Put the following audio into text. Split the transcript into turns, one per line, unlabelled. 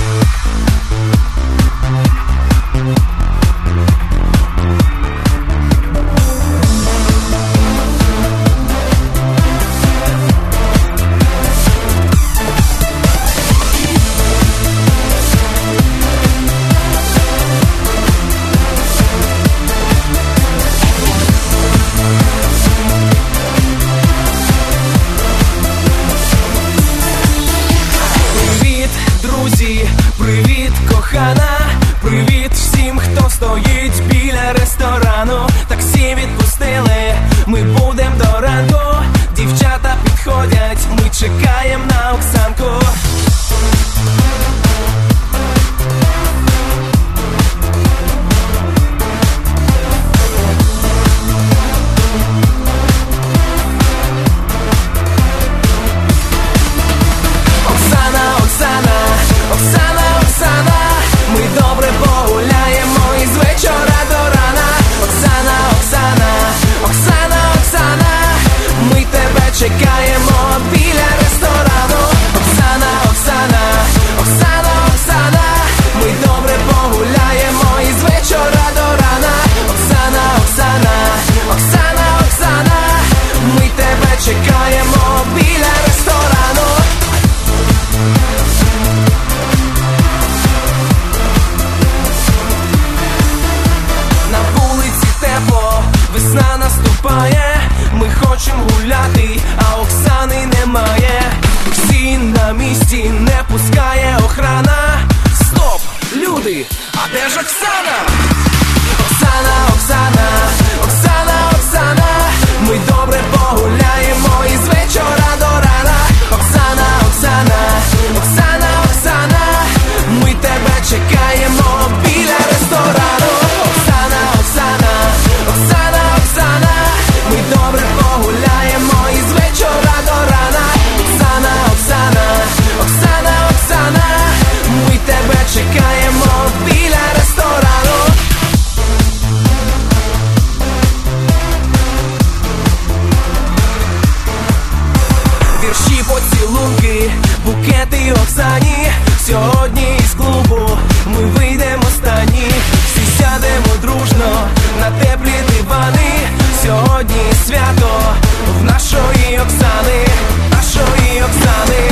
Привіт, кохана, привіт всім, хто стоїть біля ресторану. Таксі відпустили, ми будем до ранку. Дівчата підходять, ми чекаємо на Оксанку. Оксана, Оксана, ми добре погуляємо із вечора до рана. Оксана, Оксана, ми тебе чекаємо біля ресторану. Оксана, ми добре погуляємо із вечора до рана. Оксана, ми тебе чекаємо біля ресторану. Весна наступає, ми хочемо гуляти, а Оксани немає. Всі на місці, не пускає охрана. Стоп, люди, а де ж Оксана? Оксана, ми добре погуляємо із вечора до рана. Оксана, ми тебе чекаємо біля ресторану. Оксана, ми добре погуляємо із вечора до рана. Оксана, ми тебе чекаємо біля ресторану. Вірші, поцілунки, букети Оксані. Сьогодні із клубу ми вийдемо останні. Всі сядемо дружно на теплі дивани. Сьогодні свято в нашої Оксани.